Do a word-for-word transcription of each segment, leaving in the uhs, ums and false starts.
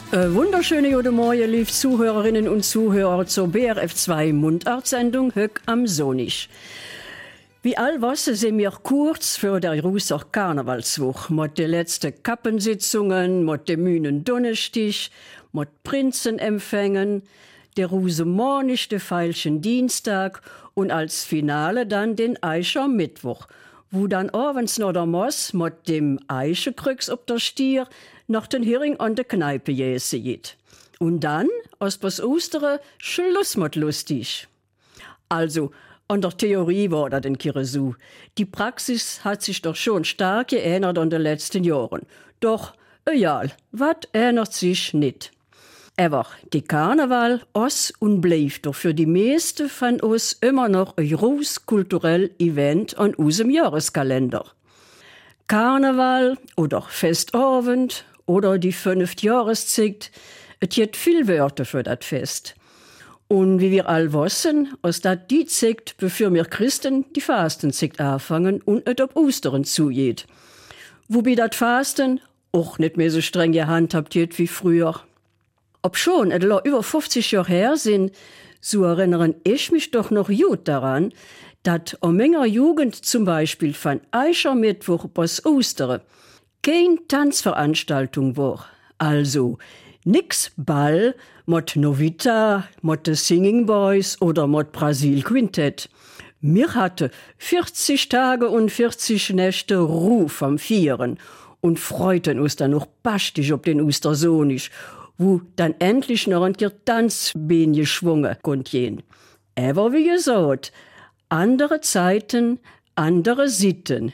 Äh, wunderschöne gute Morgen, liebe Zuhörerinnen und Zuhörer zur B R F zwei Mundartsendung Höck am Sonntag. Wie all was sind wir kurz vor der Ruser Karnevalswoche mit den letzten Kappensitzungen, mit dem Mühnen Donnerstag, mit Prinzenempfängen, der Rusemornisch, der Feilschen Dienstag und als Finale dann den Eischer Mittwoch, wo dann abends noch der Moss mit dem Eischekrüx ob der Stier nach den Hering an der Kneipe jäse geht. Und dann, aus bis Ostere, Schluss mit lustig. Also, an der Theorie war das in Kiresu. Die Praxis hat sich doch schon stark geändert in den letzten Jahren. Doch, egal, was ändert sich nicht. Aber die Karneval os und bleibt doch für die meisten von uns immer noch ein großes kulturelles Event an unserem Jahreskalender. Karneval oder Festabend oder die fünfte Jahreszeit, es gibt viel Wörter für das Fest. Und wie wir all wissen, aus dat die Zeit, bevor wir Christen die Fastenzeit anfangen und et ob Ostern zugeht. Wobei dat Fasten auch nicht mehr so streng gehandhabt wird wie früher. Ob schon et über fünfzig Jahre her sind, so erinnern ich mich doch noch gut daran, dat o meiner Jugend zum Beispiel von Eischermittwoch bis Ostern kein Tanzveranstaltung war. Also nix Ball, mit Novita, mit the Singing Boys oder mit Brasil Quintett. Mir hatte vierzig Tage und vierzig Nächte Ruhe vom Vieren und freuten uns dann noch bastig ob den Ostersonntag, wo dann endlich noch ein Tanzbein geschwungen konnte gehen. Aber wie gesagt, andere Zeiten, andere Sitten.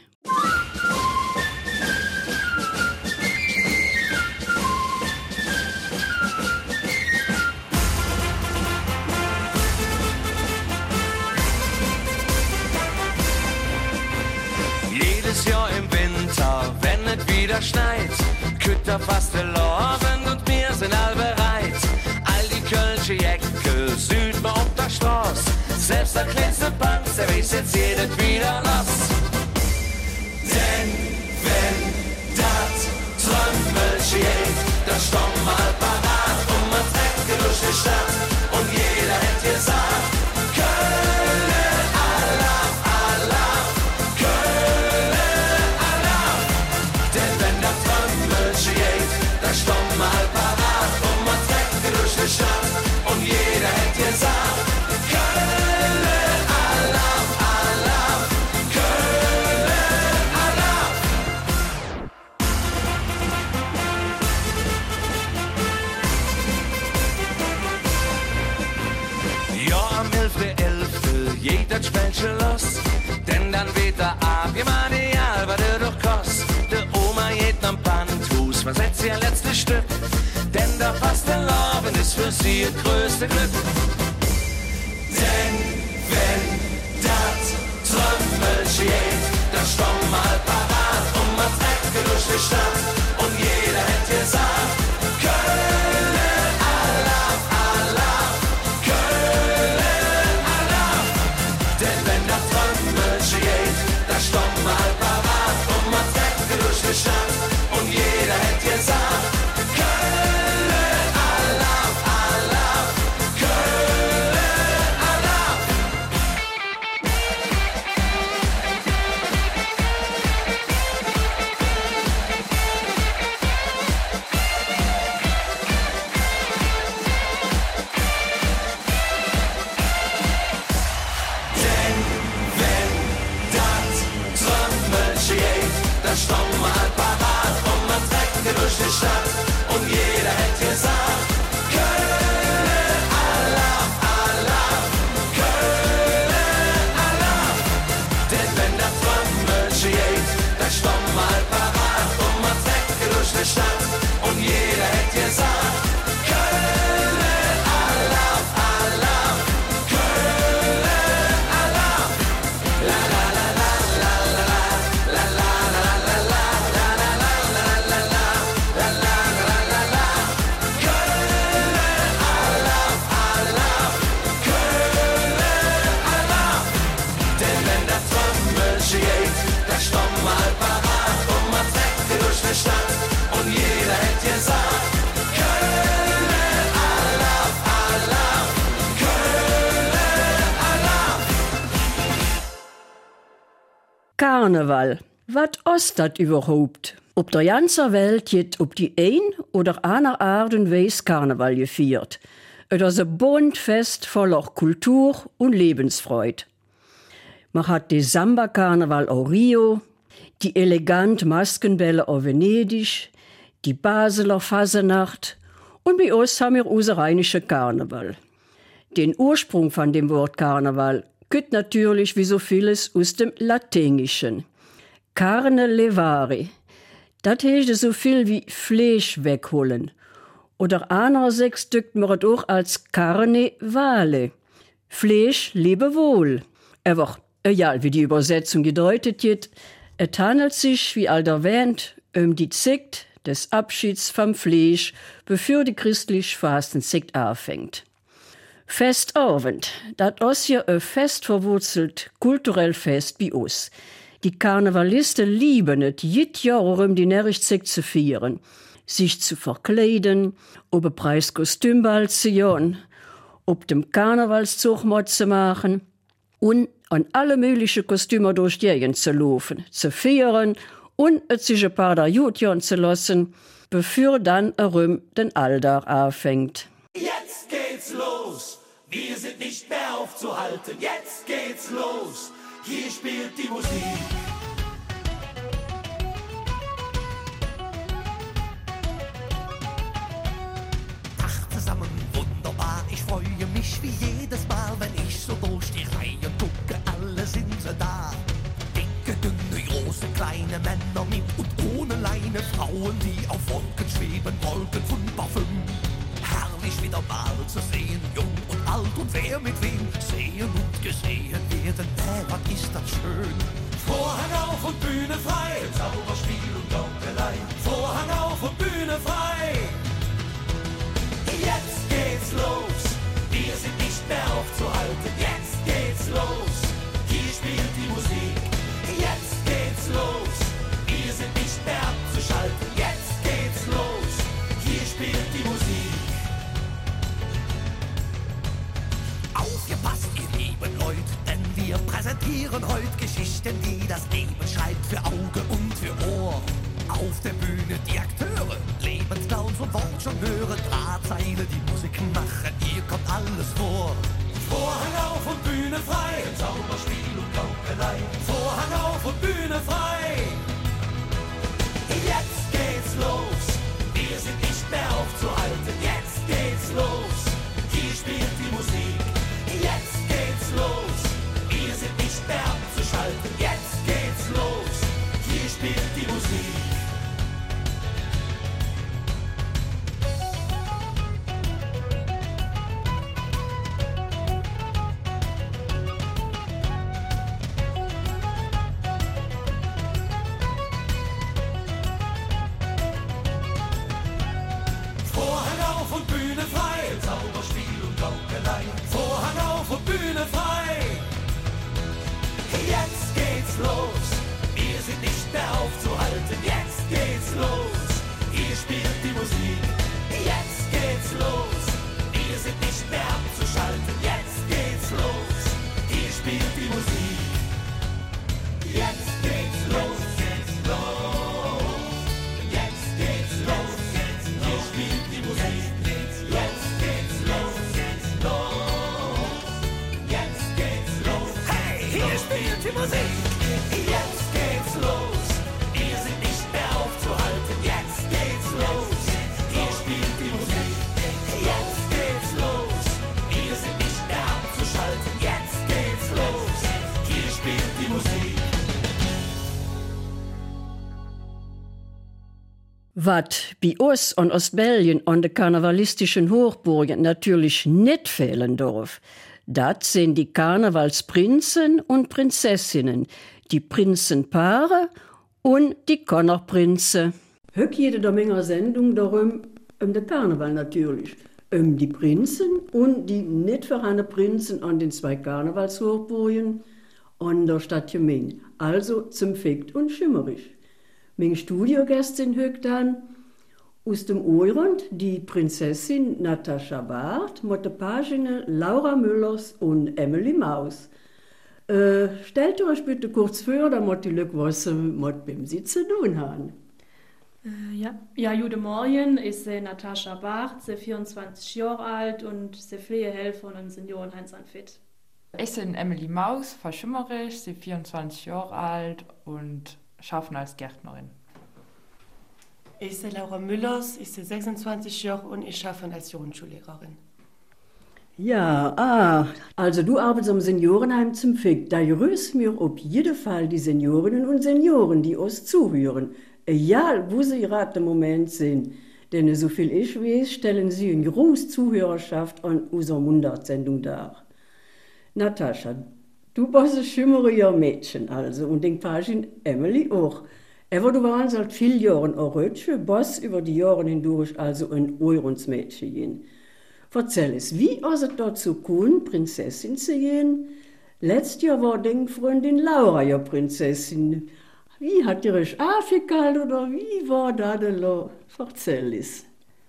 Jahr im Winter, wenn es wieder schneit, kütt er fast der Lorben und wir sind all bereit. All die Kölsche Jäcke, Süd mal auf der Straße, selbst der kleinste Bank, der weiß jetzt jedes wieder los. Denn wenn das Trömmelchen geht, dann stomm mal parat und man trägt durch die Stadt und jeder hätte gesagt, Köln, Allah, Allah, Köln. Da stomm mal parat und man trägt durch die Stadt und jeder hätte gesagt, Köln, Alarm, Alarm, Köln, Alarm. Ja, am elften elften geht das Spielchen los, denn dann weht er ab, wie man die Alba, der doch kost. Der Oma geht am Pannentus, versetzt ihr letztes Stück, denn der Fastenlaufen ist für sie das größte Glück. Denn wenn das Trömmelchen geht, dann stomm mal parat und man trägt durch die Stadt und jeder hätte gesagt, Köln, Alarm, Alarm, Köln, Alarm. Denn wenn das Trömmelchen geht, dann stomm mal parat und man trägt durch die Stadt und jeder hätte gesagt, Köln, Alarm, Alarm, Köln, Alarm. Denn wenn das Trömmelchen geht, dann stomm mal parat und man trägt durch die Stadt und jeder hätte gesagt, Köln, Alarm, Alarm, Köln, Alarm. Denn wenn das Trömmelchen geht, dann stomm mal parat und man trägt durch die Stadt und jeder hätte gesagt, Köln, Alarm, Alarm, Köln, Alarm. La la la la la la la la la la la la la la la la la la la la. Köln, Alarm, Alarm, Köln, Alarm. Denn wenn das Trömmelchen geht, dann stomm mal parat und man trägt durch die Stadt und jeder hätte gesagt, Köln. Karneval. Was ist das überhaupt? Ob der ganzen Welt wird ob die ein oder andere Art und Weise Karneval gefeiert. Es ist ein bunt Fest voller Kultur und Lebensfreude. Man hat den Samba-Karneval auf Rio, die elegante Maskenbälle auf Venedig, die Basler Fasenacht und bei uns haben wir unser rheinische Karneval. Den Ursprung von dem Wort Karneval kommt natürlich wie so vieles aus dem Lateinischen. Carne levare. Das heißt so viel wie Fleisch wegholen. Oder andererseits drückt man es auch als Carne vale. Fleisch lebe wohl. Aber, egal wie die Übersetzung gedeutet wird, es handelt sich, wie all erwähnt, um die Zeit des Abschieds vom Fleisch, bevor die christliche Fastenzeit anfängt. Festabend, das ist ja ein fest verwurzelt kulturell Fest wie uns. Die Karnevalisten lieben es, jedes Jahr um die Närrichtzeit zu feiern, sich zu verkleiden, ob ein Preiskostümball zu jagen, ob dem Karnevalszug zu machen und an alle möglichen Kostüme durch die Gegend zu laufen, zu feiern und es sich ein paar da gut jagen zu lassen, bevor dann herum den Alltag anfängt. Jetzt geht's los, wir sind nicht mehr aufzuhalten. Jetzt geht's los, hier spielt die Musik. Tag zusammen, wunderbar, ich freue mich wie jedes Mal, wenn ich so durch die Reihe gucke, alle sind sie da. Dicke, dünne, große, kleine Männer mit und ohne Leine, Frauen, die auf Wolken schweben, Wolken von Parfüm. Herrlich wieder mal zu sehen, jung und alt und wer mit wem, sehen und gesehen werden, äh, was ist das schön. Vorhang auf und Bühne frei, Zauberspiel und Gaukelei. Vorhang auf und Bühne frei. Jetzt geht's los, wir sind nicht mehr aufzuhalten. Jetzt geht's los, hier spielt die Musik. Jetzt geht's los, wir sind nicht mehr abzuschalten. Jetzt geht's los, hier spielt die Musik. Aufgepasst, ihr lieben Leute, denn wir präsentieren heute Geschichten, die das Leben schreibt für Auge und für Ohr. Auf der Bühne die Akteure, Lebensclowns und Wortjongeure, Drahtseile, die Musiken machen, hier kommt alles vor. Vorhang auf und Bühne frei, Zauberspiel und Gaukelei. Vorhang auf und Bühne frei. Jetzt geht's los, wir sind nicht mehr aufzuhalten. Jetzt geht's los, hier spielt die Musik. Jetzt geht's los, wir sind nicht mehr abzuschalten. Jetzt geht's los, hier spielt die Musik. Vorhang auf und Bühne frei, Zauberspiel und Gaukelei. Vorhang auf und Bühne frei. Jetzt geht's los, wir sind nicht mehr aufzuhalten. Jetzt geht's los, hier spielt die Musik. Jetzt geht's los, wir sind nicht mehr abzuschalten. Jetzt geht's los, hier spielt die Musik. Jetzt geht's los, geht's los. Jetzt geht's los, hier spielt die Musik. Jetzt geht's los, geht's los. Jetzt geht's los, Hey, hier spielt die Musik! jetzt geht's los. Wir sind nicht mehr aufzuhalten. Jetzt geht's los, hier spielt die Musik. Jetzt geht's los, wir sind nicht mehr abzuschalten. Jetzt geht's los, hier spielt die Musik. Was bei uns und Ostbelgien an den karnevalistischen Hochburgen natürlich nicht fehlen darf, das sind die Karnevalsprinzen und Prinzessinnen, die Prinzenpaare und die Konnerprinzen. Höck jede der Menge Sendung darum, um den Karneval natürlich, um die Prinzen und die nicht vorhandenen Prinzen an den zwei Karnevalshochburgen an der Stadt Jeming, also zum Fekt und Schimmerich. Meine Studiogästin höck dann aus dem Orient die Prinzessin Natascha Barth mit der Pagine Laura Müllers und Emily Maus. Äh, stellt euch bitte kurz vor, damit die Leute wissen, was beim Sitzen tun haben. Äh, ja. ja, guten Morgen, ich bin Natascha Barth, ich vierundzwanzig Jahre alt und ich Pflegehelfer und Seniorenheim Fit. Ich bin Emily Maus, verschimmerisch, sie vierundzwanzig Jahre alt und arbeite als Gärtnerin. Ich bin Laura Müllers, ich bin sechsundzwanzig Jahre und ich arbeite als Grundschullehrerin. Ja, ah, also du arbeitest am Seniorenheim zum Fick. Da grüßt mir auf jeden Fall die Seniorinnen und Senioren, die uns zuhören. Egal, wo sie gerade im Moment sind. Denn so viel ich weiß, stellen sie eine große Zuhörerschaft an unserer Mundartsendung dar. Natascha, du bist ein schimmeriger Mädchen also und den Pagin Emily auch. Aber du warst seit vielen Jahren auch Rötsche, bist über die Jahre hindurch also ein Euronsmädchen. Erzähl es, wie ist es dazu gekommen, Prinzessin zu gehen? Letztes Jahr war deine Freundin Laura ja Prinzessin. Wie hat ihr euch aufgekalt oder wie war das denn? Erzähl es.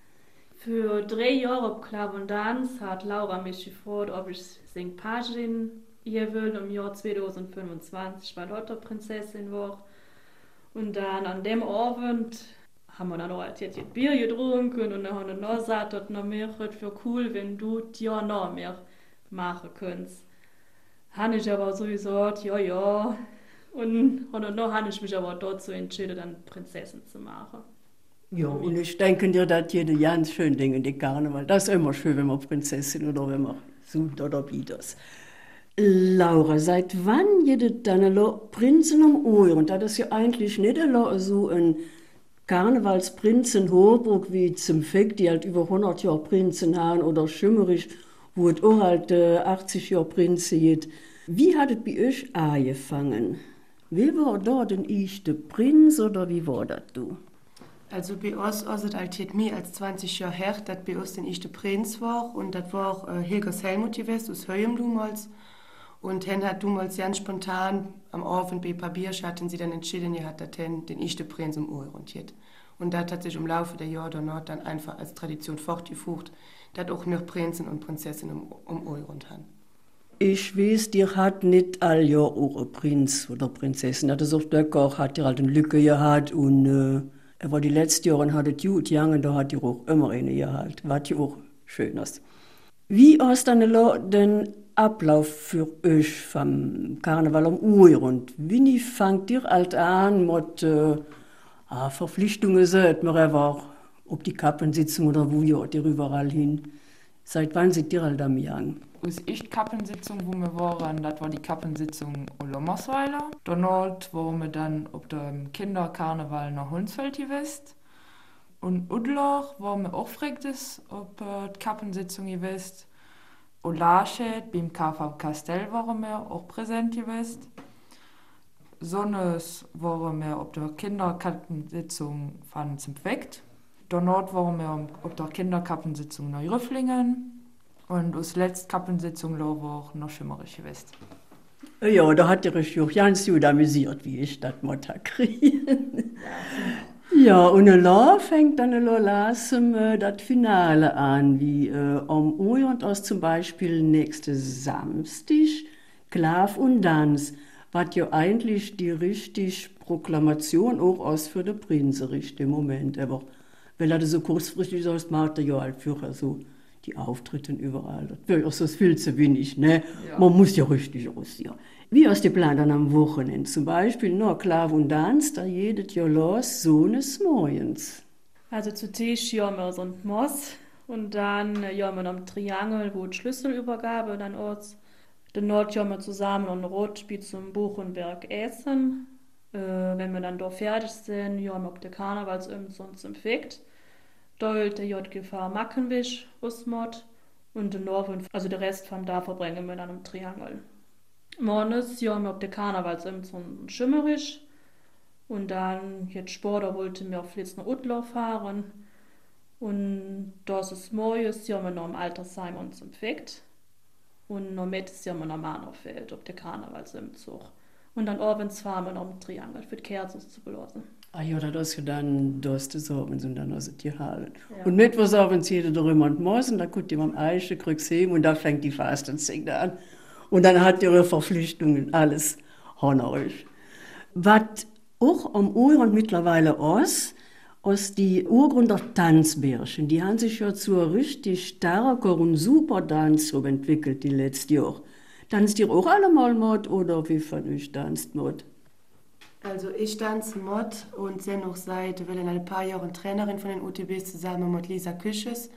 Für drei Jahre auf Club und Dance hat Laura mich gefragt, ob ich sing Pagin hier will im Jahr zweitausendfünfundzwanzig, weil dort der Prinzessin war. Und dann an dem Abend haben wir dann auch jetzt Bier getrunken und dann haben wir noch gesagt, dass noch mehr für cool, wenn du das Jahr noch mehr machen könntest. Habe ich aber so gesagt, ja, ja. Und, und dann habe ich mich aber dazu entschieden, dann Prinzessin zu machen. Ja, und ich denke dir, dass jede ganz schön Dinge in die Karneval. Das ist immer schön, wenn man Prinzessin oder wenn man sucht oder bietet. Laura, seit wann jedet dann Prinzen um Ohr? Und das ist ja eigentlich nicht so ein Karnevalsprinzen Hochburg wie zum Fick, die halt über hundert Jahre Prinzen haben, oder Schimmerich, wo es auch halt äh, achtzig Jahre Prinzen gibt. Wie hat es bei euch angefangen? Wie war da denn ich der Prinz oder wie war das du? Also bei uns ist es halt mehr als zwanzig Jahre her, dass bei uns den ich der Prinz war und das war äh, Hilgers Helmut gewesen, aus Höhem damals. Und dann hat damals ganz spontan am Abend bei Papier hatten sie dann entschieden, ihr hat den, den ich der Prinz um Ohr und jetzt. Und das hat sich im Laufe der Jahre danach dann einfach als Tradition fortgeführt, dass auch noch Prinzen und Prinzessinnen um, um Ohr und haben. Ich weiß, dir hat nicht all Jahr auch ein Prinz oder Prinzessin. Das ist auf der Koch, hat dir halt eine Lücke gehabt und äh, aber die letzten Jahre hat es gut gegangen, da hat ihr auch immer eine gehabt, was ja auch schön ist. Wie ist dann den Ablauf für euch vom Karneval um Uhr und wie fangt ihr halt an mit äh, ah, Verpflichtungen, sagt man einfach, ob die Kappensitzung oder wo ihr überall hin? Seit wann seid ihr halt am Jagen? Aus echt Kappensitzung, wo wir waren, das war die Kappensitzung in Lommersweiler. Danach waren wir dann auf dem Kinderkarneval nach Hunsfeld gewesen. Und Udlach waren wir auch fragtes auf die Kappensitzung gewesen. Und Laschet, beim K V Kastell waren wir auch präsent gewesen. Sonnes waren wir auf der Kinderkappensitzung von zum Fekt. Danach waren wir auf der Kinderkappensitzung nach Rüfflingen. Und aus der letzten Kappensitzung war auch noch Schimmerich gewesen. Ja, da hat ihr euch auch ganz gut amüsiert, wie ich das Motto kriege. Ja, und dann fängt dann langsam äh, das Finale an, wie äh, am Orient aus zum Beispiel nächste Samstag, Klav und Tanz, was ja eigentlich die richtige Proklamation auch aus für den Prinzen im Moment. Aber weil das so kurzfristig ist, macht er ja halt für so die Auftritte überall. Das wäre auch so viel zu wenig, ne? Ja. Man muss ja richtig aussehen. Wie ist der Plan dann am Wochenende? Zum Beispiel noch Klav und Tanz, da jedes Jahr los, so eines Morgens. Also zu Tisch ja wir so ein Moss und dann ja wir noch ein Triangel, wo die Schlüsselübergabe dann orts. Den Nord ja wir zusammen und Rot wie zum Buchenberg essen. Äh, wenn wir dann da fertig sind, ja wir auf der Karnevalsöms und zum Fekt. Da holt der J G V Mackenwisch aus Mod und den Norden, also der Rest von da verbringen wir dann im Triangel. Morgens ja wir auf der Karnevalsöms und Schimmerich. Und dann, jetzt später wollte wir auf Flitz nach Udler fahren. Und das ist morgens, ja wir noch im Altersheim und zum Fekt. Und noch mittags ja wir noch Mahnerfeld auf der Karnevalsumzug. Und dann abends fahren wir noch im Triangel für die Kerzen zu blasen. Ah ja, das ist ja dann, da ist das abends und dann ist es die Halle. Ja. Und mittwochs abends jeder darüber und Mosen, da guckt jemand am Eiche, kriegst heim und da fängt die Fastenzeit an. Und dann hat ihre Verpflichtungen alles honorisch. Was auch am Uhren mittlerweile aus, aus die Urgründer Tanzbärchen, die haben sich ja zu einer richtig starken und super Tanzgruppe entwickelt die letzten Jahre. Tanzt ihr auch alle mal Mod oder wie von euch tanzt Mod? Also ich tanze Mod und bin noch seit will in ein paar Jahren Trainerin von den U T Bs zusammen mit Lisa Küches.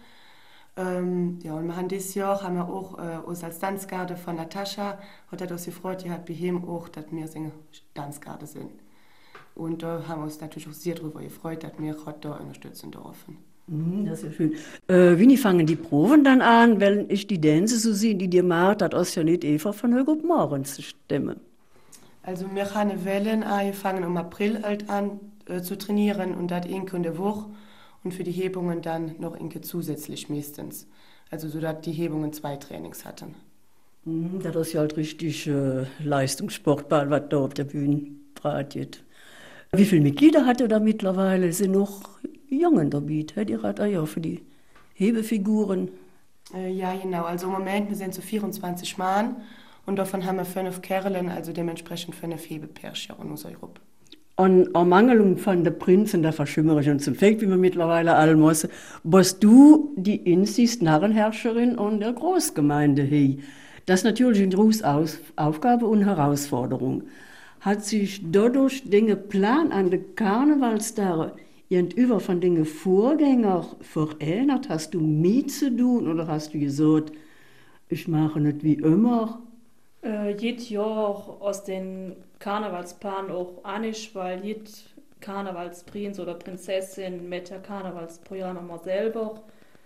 Ähm, ja, und wir haben dieses Jahr haben wir auch äh, uns als Tanzgarde von Natascha, hat das gefreut, die hat bei ihm auch, dass wir seine Tanzgarde sind. Und da äh, haben wir uns natürlich auch sehr darüber gefreut, dass wir heute da unterstützen dürfen. Mm, das ist ja schön. Äh, wie fangen die Proben dann an, wenn ich die Dänse so sehe, die dir macht, das ist ja nicht Eva von Höger Morgen zu stimmen. Also wir haben Wellen angefangen im April halt an äh, zu trainieren und das in der Woche. Und für die Hebungen dann noch inke zusätzlich meistens. Also so, dass die Hebungen zwei Trainings hatten. Mhm, das ist ja halt richtig äh, Leistungssportball, was da auf der Bühne bratet. Wie viele Mitglieder hat er da mittlerweile? Sind noch Jungen dabei? Die hat er ja für die Hebefiguren. Äh, ja, genau. Also im Moment, wir sind so vierundzwanzig Mann und davon haben wir fünf Kerlen, also dementsprechend fünf Hebepärchen in unserer Gruppe. An Ermangelung von der Prinzen, der Verschimmerung und zum Feld, wie man mittlerweile alle muss, bist du die Insist Narrenherrscherin und der Großgemeinde hier. Das ist natürlich eine große Aufgabe und Herausforderung. Hat sich dadurch Dinge Plan an der Karnevalstage irgendüber von den Vorgängern verändert? Hast du mit zu tun oder hast du gesagt, ich mache nicht wie immer? Äh, jedes Jahr aus den Karnevalsplan auch anisch, weil jed Karnevalsprinz oder Prinzessin mit der Karnevalsprogramm immer selber.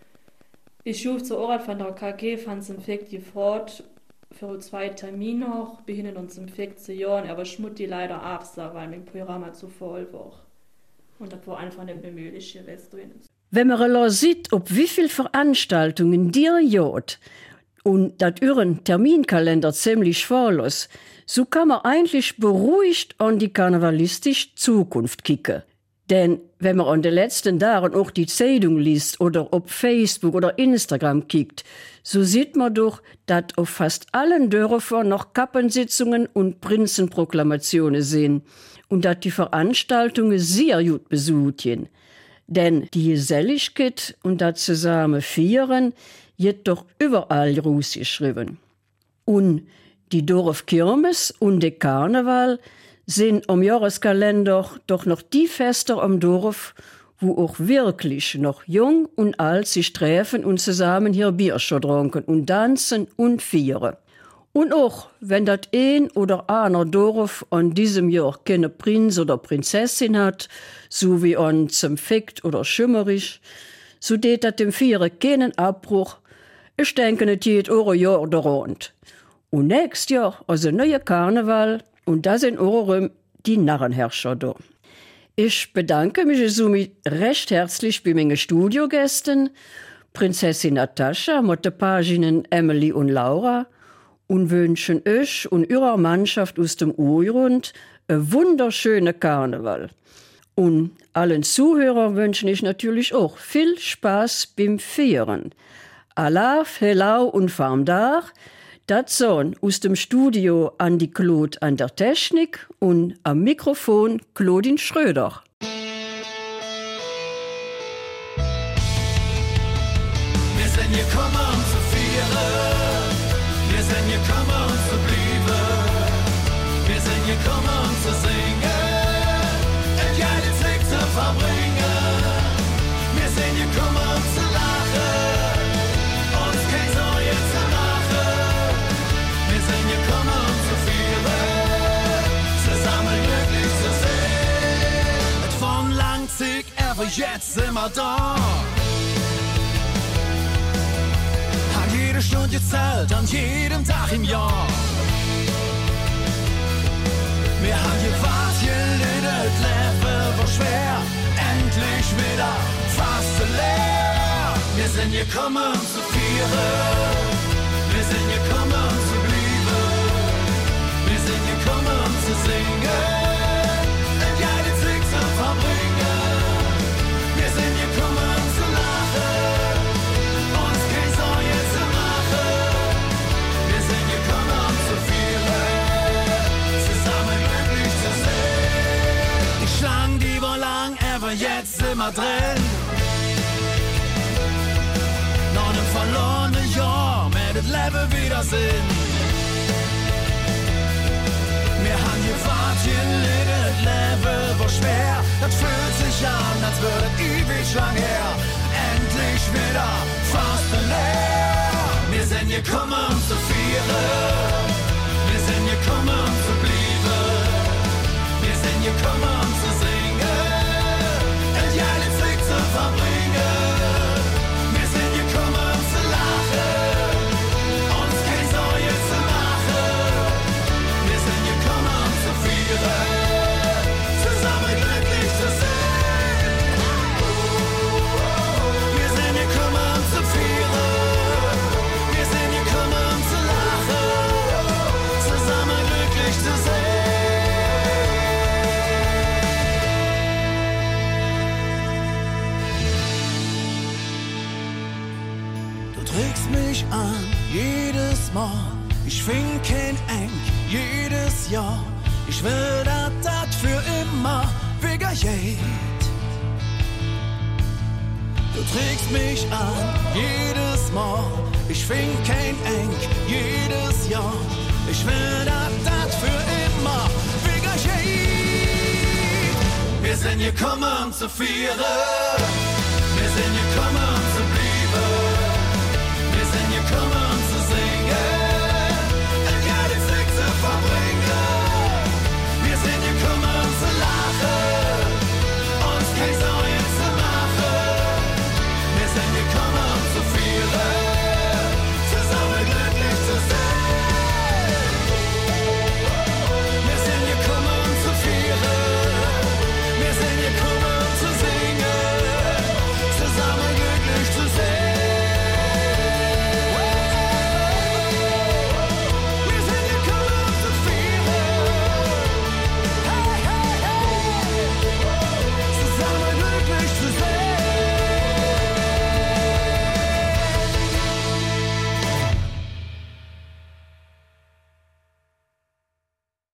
Ich schuf zur Ort von der K G, fand es im Fekt die Fahrt für zwei Termine noch, behinnen uns im Fekt zu jahren, aber ich muss die leider absagen, weil mein Programm zu voll war. Und das war einfach nicht mehr möglich gewesen. Wenn man sieht, ob wie viele Veranstaltungen dir jod, und dat ihren Terminkalender ziemlich voll ist, so kann man eigentlich beruhigt an die karnevalistische Zukunft kicken. Denn wenn man an den letzten Tagen auch die Zeitung liest oder auf Facebook oder Instagram kickt, so sieht man doch, dass auf fast allen Dörfern noch Kappensitzungen und Prinzenproklamationen sind und dass die Veranstaltungen sehr gut besucht sind. Denn die Geselligkeit und das zusammen Feiern wird doch überall Ruß geschrieben. Und die Dorfkirmes und der Karneval sind am Jahreskalender doch noch die Feste am Dorf, wo auch wirklich noch jung und alt sich treffen und zusammen hier Bierchen trinken und tanzen und feiern. Und auch, wenn das ein oder einer Dorf an diesem Jahr keine Prinz oder Prinzessin hat, so wie an zum Fekt oder Schimmerich, so det dat dem Feiern keinen Abbruch. Ich denke, es geht eure Jahr der rund. Und nächstes Jahr also ein neuer Karneval und da sind eure die Narrenherrscher da. Ich bedanke mich somit recht herzlich bei meinen Studiogästen, Prinzessin Natascha, mit den Paginen Emily und Laura und wünschen euch und ihrer Mannschaft aus dem Urgrund einen wunderschönen Karneval. Und allen Zuhörern wünsche ich natürlich auch viel Spaß beim Feiern. Alaf, Hello und Farmdach, das Sohn aus dem Studio Andi Claude an der Technik und am Mikrofon Claudine Schröder. Wir sind gekommen, um zu feiern. Wir sind gekommen, um zu bleiben. Wir sind gekommen, um zu singen. Und keine Zeit zu verbringen. Wir sind gekommen, um zu lachen. Uns kein Sorge zu machen. Wir sind gekommen, um zu feiern. Zusammen glücklich zu sein. Mit von Langzig, aber jetzt sind wir da. Jede Stunde zählt an jedem Tag im Jahr. Wir haben gewartet, das Leben war schwer, endlich wieder fast leer. Wir sind gekommen, um zu feiern. Wir sind gekommen, um zu bleiben. Wir sind gekommen, um zu singen. Und jede Zeit zu verbringen. Wir sind gekommen, um zu lachen. Uns kein Sorge zu machen. Wir sind gekommen, um immer drin. Noch ein verlorenes Jahr, mit dem Leben wieder Sinn. Wir haben gewartet, gelitten, Leben war schwer. Das fühlt sich an, als würde ewig lang her. Endlich wieder fast leer. Wir sind gekommen, um zu feiern. Wir sind gekommen, um zu bleiben. Wir sind gekommen, um zu singen. Und ja, die Zeit zu verbringen. Wir sind gekommen, um zu lachen. Uns kein Sorge zu machen. Wir sind gekommen, um zu feiern. Zusammen glücklich zu sein. Wir sind gekommen, um zu feiern. Wir sind gekommen, um zu lachen. Zusammen glücklich zu sein. Du trägst mich an, jedes Mal. Ich fing kein Eng, jedes Jahr. Ich will, dass das für immer wieder geht. Du trägst mich an, jedes Mal. Ich fing kein Eng, jedes Jahr. Ich will, dass das für immer wieder geht. Wir sind gekommen, um zu feiern.